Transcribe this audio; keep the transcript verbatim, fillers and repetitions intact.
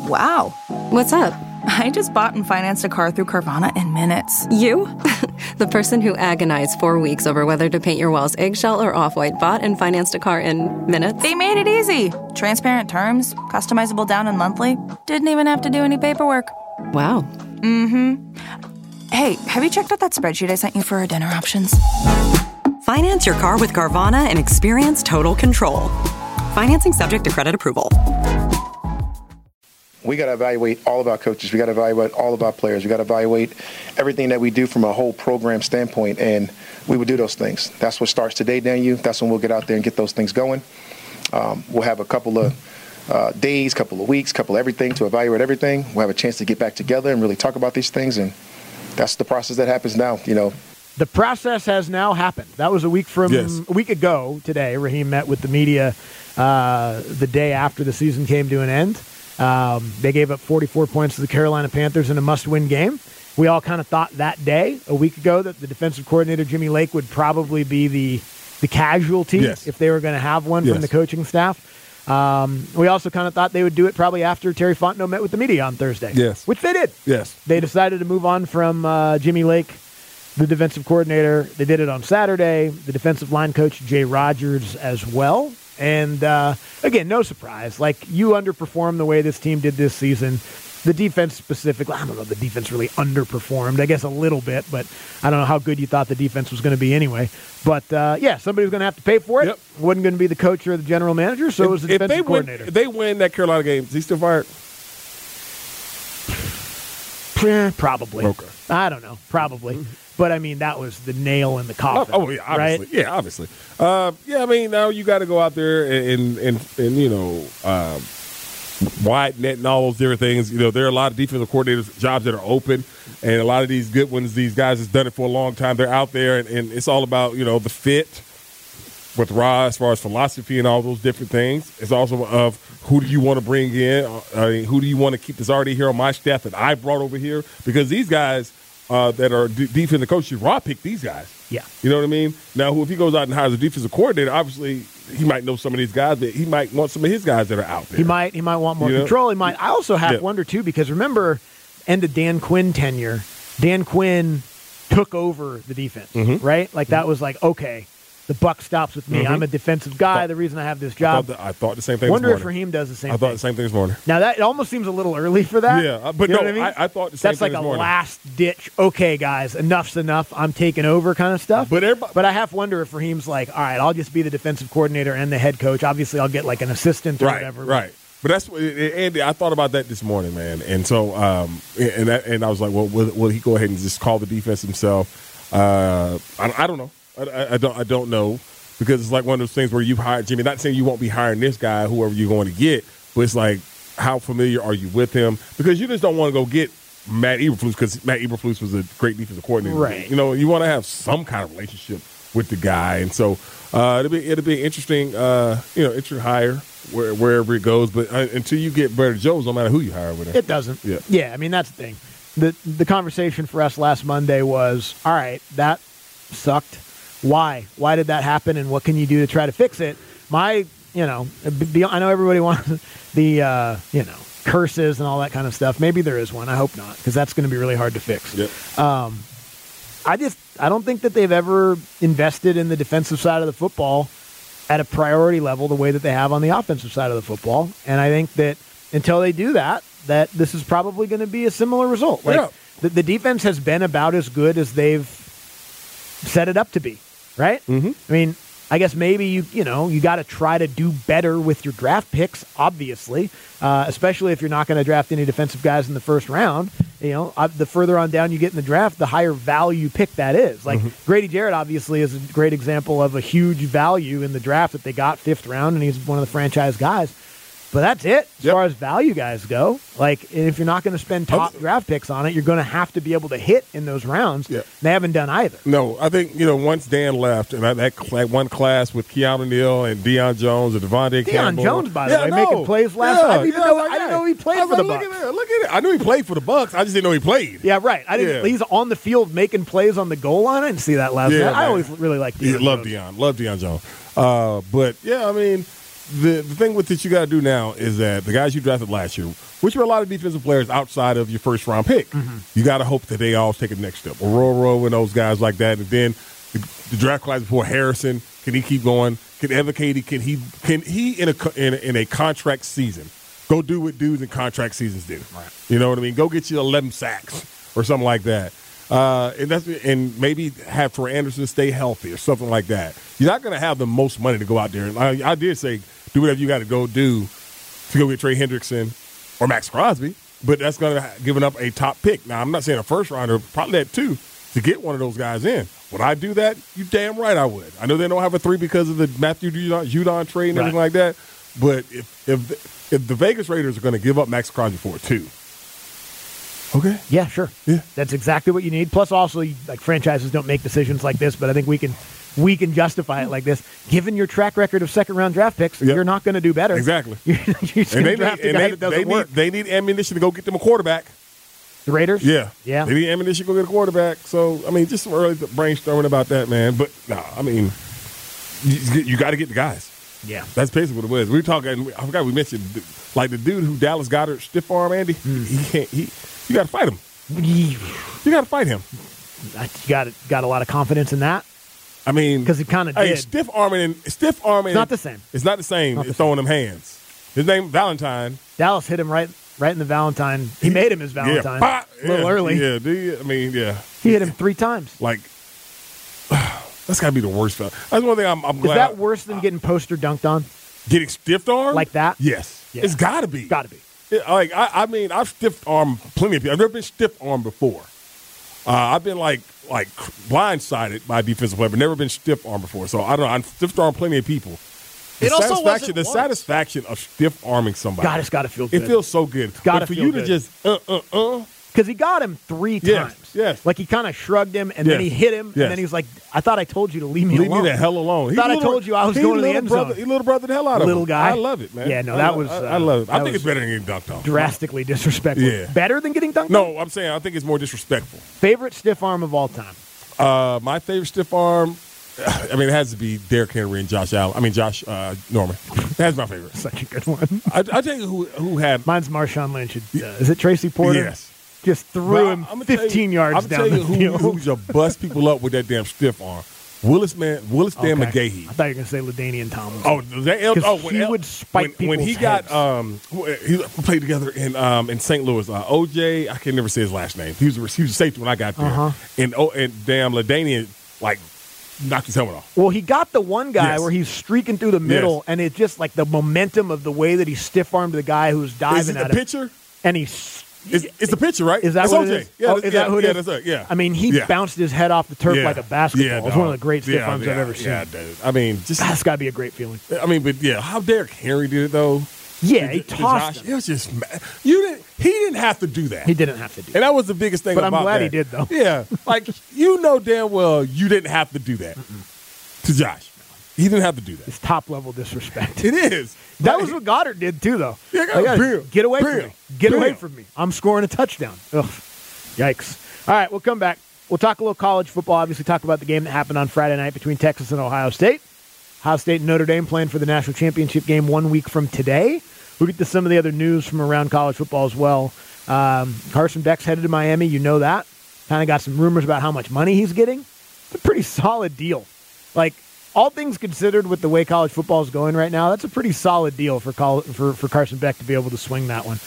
Wow. What's up? I just bought and financed a car through Carvana in minutes. You? The person who agonized four weeks over whether to paint your walls eggshell or off-white bought and financed a car in minutes? They made it easy. Transparent terms, customizable down and monthly. Didn't even have to do any paperwork. Wow. Mm-hmm. Hey, have you checked out that spreadsheet I sent you for our dinner options? Finance your car with Carvana and experience total control. Financing subject to credit approval. We got to evaluate all of our coaches. We got to evaluate all of our players. We got to evaluate everything that we do from a whole program standpoint, and we would do those things. That's what starts today, Daniel. That's when we'll get out there and get those things going. Um, we'll have a couple of uh, days, couple of weeks, couple of everything to evaluate everything. We'll have a chance to get back together and really talk about these things, and that's the process that happens now, you know. The process has now happened. That was a week from yes. a week ago today. Raheem met with the media uh, the day after the season came to an end. Um, they gave up forty-four points to the Carolina Panthers in a must-win game. We all kind of thought that day, a week ago, that the defensive coordinator, Jimmy Lake, would probably be the the casualty yes. if they were going to have one yes. from the coaching staff. Um, we also kind of thought they would do it probably after Terry Fontenot met with the media on Thursday. Yes. Which they did. Yes. They decided to move on from uh, Jimmy Lake, the defensive coordinator. They did it on Saturday. The defensive line coach, Jay Rodgers, as well. And, uh, again, no surprise. Like, you underperformed the way this team did this season. The defense specifically, I don't know if the defense really underperformed. I guess a little bit, but I don't know how good you thought the defense was going to be anyway. But, uh, yeah, somebody was going to have to pay for it. Yep. Wasn't going to be the coach or the general manager, so if, it was the if defensive they coordinator. Win, if they win that Carolina game, is he still fired? Probably. Okay. I don't know. Probably. But, I mean, that was the nail in the coffin. Oh, oh yeah, obviously. Right? Yeah, obviously. Uh, yeah, I mean, now you got to go out there and, and, and you know, uh, wide net and all those different things. You know, there are a lot of defensive coordinators' jobs that are open, and a lot of these good ones, these guys has done it for a long time. They're out there, and, and it's all about, you know, the fit with Ra as far as philosophy and all those different things. It's also of who do you want to bring in? I mean, who do you want to keep that's already here on my staff that I brought over here? Because these guys – Uh, that are d- defensive coaches, Rob picked these guys. Yeah. You know what I mean? Now, who if he goes out and hires a defensive coordinator, obviously he might know some of these guys, but he might want some of his guys that are out there. He might he might want more you control. Know? He might. I also have yeah. wonder, too, because remember, end of Dan Quinn tenure, Dan Quinn took over the defense, mm-hmm. right? Like, that mm-hmm. was like, okay, the buck stops with me. Mm-hmm. I'm a defensive guy. Thought, the reason I have this I job. thought, the, I thought the same thing Wonder this if morning. Raheem does the same I thing. thought the same thing this morning. Now, that it almost seems a little early for that. Yeah, but you know no, what I, mean? I, I thought the same That's thing like this a morning. last-ditch, okay, guys, enough's enough, I'm taking over kind of stuff. But everybody, but I have to wonder if Raheem's like, all right, I'll just be the defensive coordinator and the head coach. Obviously, I'll get like an assistant or right, whatever. Right, But that's what, Andy, I thought about that this morning, man. And so, um, and that, and I was like, well, will, will he go ahead and just call the defense himself? Uh, I, I don't know. I, I don't. I don't know because it's like one of those things where you hire Jimmy. Not saying you won't be hiring this guy, whoever you're going to get, but it's like, how familiar are you with him? Because you just don't want to go get Matt Eberflus because Matt Eberflus was a great defensive coordinator. Right. You know, you want to have some kind of relationship with the guy, and so uh, it'll be it'll be interesting. Uh, you know, interesting hire. Where, wherever it goes, but uh, until you get better Joes, no matter who you hire with him. It doesn't. Yeah. Yeah, I mean, that's the thing. The the conversation for us last Monday was, all right, that sucked. Why? Why did that happen, and what can you do to try to fix it? My, you know, I know everybody wants the, uh, you know, curses and all that kind of stuff. Maybe there is one. I hope not, because that's going to be really hard to fix. Yep. Um, I just, I don't think that they've ever invested in the defensive side of the football at a priority level the way that they have on the offensive side of the football. And I think that until they do that, that this is probably going to be a similar result. Like yeah. the, the defense has been about as good as they've set it up to be, right? Mm-hmm. I mean, I guess maybe you you know you got to try to do better with your draft picks, obviously, uh, especially if you're not going to draft any defensive guys in the first round. You know, uh, the further on down you get in the draft, the higher value pick that is. Like mm-hmm. Grady Jarrett, obviously, is a great example of a huge value in the draft that they got fifth round, and he's one of the franchise guys. But that's it as yep. far as value guys go. Like, if you're not going to spend top I'm, draft picks on it, you're going to have to be able to hit in those rounds. Yeah. They haven't done either. No, I think, you know, once Dan left, and that, that one class with Keanu Neal and Deion Jones and Devontae Deion Campbell. Jones, by the yeah, way, no. making plays last yeah, I didn't even yeah, know, like, I didn't yeah. know he played for for the like, Bucs. Look at it, look at it. I knew he played for the Bucs. I just didn't know he played. Yeah, right. I didn't. Yeah. He's on the field making plays on the goal line. I didn't see that last yeah, night. I man. always really liked Deion. Yeah, love Jones. Deion. Love Deion Jones. Uh, but, yeah, I mean, the, the thing with that you got to do now is that the guys you drafted last year, which were a lot of defensive players outside of your first round pick, mm-hmm. you got to hope that they all take a next step. Aurora and those guys like that, and then the, the draft class before Harrison, can he keep going? Can Evan Cady, can he can he in a in a, in a contract season go do what dudes in contract seasons do? Right. You know what I mean? Go get you eleven sacks or something like that. Uh, and that's and maybe have Troy Anderson stay healthy or something like that. You're not going to have the most money to go out there. And I, I did say do whatever you got to go do to go get Trey Hendrickson or Max Crosby, but that's going to give up a top pick. Now, I'm not saying a first rounder, probably that two, to get one of those guys in. Would I do that? You damn right I would. I know they don't have a three because of the Matthew Judon trade and everything right. like that, but if if if the Vegas Raiders are going to give up Max Crosby for a two. Okay. Yeah, sure. Yeah. That's exactly what you need. Plus, also, like franchises don't make decisions like this, but I think we can we can justify it like this. Given your track record of second round draft picks, yep. you're not going to do better. Exactly. You're, you're just going to draft need, a guy they, that doesn't they work. Need, they need ammunition to go get them a quarterback. The Raiders? Yeah. Yeah. They need ammunition to go get a quarterback. So, I mean, just some early brainstorming about that, man. But, no, nah, I mean, you, you got to get the guys. Yeah. That's basically what it was. We were talking, I forgot we mentioned, like the dude who Dallas Goedert stiff arm, Andy, mm. he can't, he, you got to fight him. You got to fight him. You got got a lot of confidence in that. I mean, because he kind of hey, did. Stiff arming and stiff arming. It's not the same. It's not the same. Not the it's throwing same. them hands. His name Valentine. Dallas hit him right, right in the Valentine. He, he made him his Valentine yeah, a little yeah, early. Yeah, do you, I mean, yeah. He hit him three times. Like, that's got to be the worst. That's one thing I'm, I'm Is glad. Is that worse than getting poster dunked on? Getting stiff armed like that? Yes, yeah. It's got to be. Got to be. It, like I, I mean, I've stiff armed plenty of people. I've never been stiff armed before. Uh, I've been like like blindsided by a defensive player, but never been stiff armed before. So I don't know. I've stiff armed plenty of people. The it also satisfaction, wasn't the once. satisfaction of stiff arming somebody. God, it's got to feel good. It feels so good. It's got to for feel you good. to just uh uh uh. Because he got him three Yes, times. yes. Like he kind of shrugged him, and Yes, then he hit him, yes. and then he was like, "I thought I told you to leave me Leave alone." me the hell alone. I thought He's I told you I was he's going to the little end brother, zone. He little brother the hell out of Little him. guy. I love it, man. Yeah, no, I that love, was, I, uh, I love it. I that think was it's better than getting dunked on. Drastically disrespectful. Yeah. Better than getting dunked on? No, I'm saying I think it's more disrespectful. Favorite stiff arm of all time? Uh, my favorite stiff arm, I mean, it has to be Derrick Henry and Josh Allen. I mean, Josh uh, Norman. That's my favorite. Such a good one. I, I tell you who who had. Mine's Marshawn Lynch. Uh, is it Tracy Porter? Yes. Just threw Well, him I'm gonna tell fifteen you, yards I'm down tell the you field. who, who's to bust people up with that damn stiff arm. Willis man, Willis Dan Okay. McGahee. I thought you were going to say LaDainian Tomlinson. Oh, that, oh when he El- would spike when, when he people's got heads. um, he played together in um in Saint Louis. Uh, O J, I can never say his last name. He was a, he was a safety when I got there, Uh-huh. and oh, and damn LaDainian like knocked his helmet off. Well, he got the one guy Yes. where he's streaking through the middle, Yes. and it's just like the momentum of the way that he stiff armed the guy who's diving Is it at the him. pitcher? And he's It's, it's the pitcher, right? Is that That's what O J. it is? Yeah, Oh, that's- is yeah, that who it yeah, is? That's it. Yeah. I mean, he Yeah. bounced his head off the turf Yeah. like a basketball. Yeah, it's one dog. of the great stiff yeah, arms yeah, I've ever seen. Yeah, dude. I mean, just That's got to be a great feeling. I mean, but yeah, how Derrick Henry did it though? Yeah, he To- to tossed Josh, him. It was just ma- you didn't. He didn't have to do that. He didn't have to do And that was the biggest thing But I'm about glad that. he did, though. Yeah. Like, you know damn well you didn't have to do that to Josh. He didn't have to do that. It's top-level disrespect. It is. That Like, was what Goddard did, too, though. Yeah, Like, Goddard, Bill, get away Bill, from me. Get Bill. away from me. I'm scoring a touchdown. Ugh. Yikes. All right, we'll come back. We'll talk a little college football, obviously talk about the game that happened on Friday night between Texas and Ohio State. Ohio State and Notre Dame playing for the national championship game one week from today. We'll get to some of the other news from around college football as well. Um, Carson Beck's headed to Miami. You know that. Kind of got some rumors about how much money he's getting. It's a pretty solid deal. Like, all things considered with the way college football is going right now, that's a pretty solid deal for, Col- for, for Carson Beck to be able to swing that one.